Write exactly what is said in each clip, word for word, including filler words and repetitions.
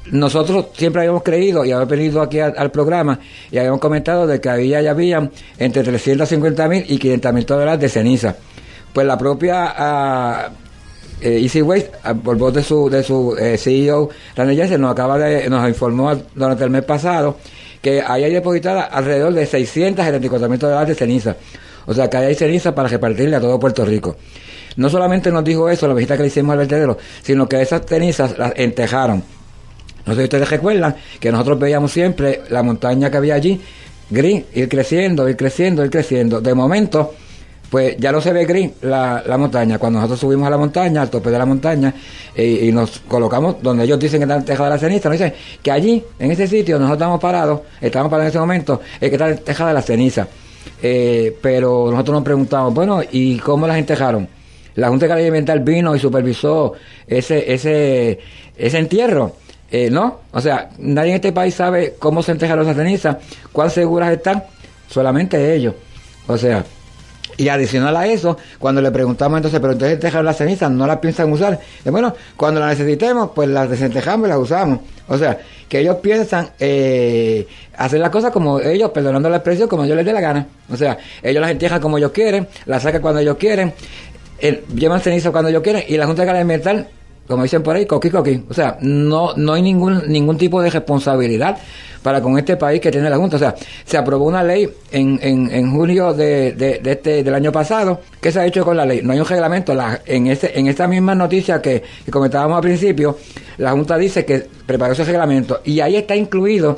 nosotros siempre habíamos creído y habíamos venido aquí al, al programa y habíamos comentado de que había ya había entre trescientos cincuenta mil y quinientas mil toneladas de ceniza. Pues la propia uh, eh, Easy Waste, uh, por voz de su de su eh, C E O, Randy Jensen, nos acaba de nos informó durante el mes pasado que ahí hay depositada alrededor de seiscientos setenta y cuatro mil toneladas de ceniza. O sea, que ahí hay ceniza para repartirle a todo Puerto Rico. No solamente nos dijo eso la visita que le hicimos al vertedero, sino que esas cenizas las entejaron. No sé si ustedes recuerdan que nosotros veíamos siempre la montaña que había allí, gris, ir creciendo, ir creciendo, ir creciendo. De momento, pues ya no se ve gris la, la montaña. Cuando nosotros subimos a la montaña, al tope de la montaña, y, y nos colocamos donde ellos dicen que está tejada la ceniza, nos dicen que allí, en ese sitio, nosotros estamos parados, estamos parados en ese momento, es que está tejada la ceniza. Eh, pero nosotros nos preguntamos, bueno, ¿y cómo las entejaron? La Junta de Calidad Ambiental vino y supervisó ese, ese, ese entierro. Eh, no, o sea, nadie en este país sabe cómo se entejaron esas cenizas, cuán seguras están, solamente ellos. O sea, y adicional a eso, cuando le preguntamos entonces, pero entonces entejaron las cenizas, no las piensan usar. Y bueno, cuando las necesitemos, pues las desentejamos y las usamos. O sea, que ellos piensan eh, hacer las cosas como ellos, perdonando la expresión, como ellos les dé la gana. O sea, ellos las entejan como ellos quieren, las sacan cuando ellos quieren, eh, llevan cenizas cuando ellos quieren, y la Junta de Calidad Ambiental, como dicen por ahí, coqui coqui. O sea, no no hay ningún ningún tipo de responsabilidad para con este país que tiene la Junta. O sea, se aprobó una ley en, en, en julio de, de, de este del año pasado. ¿Qué se ha hecho con la ley? No hay un reglamento. La, en ese en esta misma noticia que, que comentábamos al principio, la Junta dice que preparó ese reglamento y ahí está incluido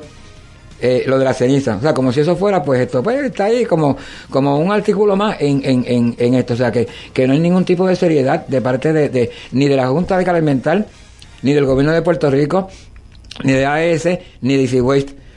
Eh, lo de la ceniza. O sea, como si eso fuera, pues esto pues está ahí como como un artículo más en, en, en, en esto. O sea, que, que no hay ningún tipo de seriedad de parte de, de ni de la Junta de Calidad Ambiental, ni del gobierno de Puerto Rico, ni de A E S, ni de Easy Waste.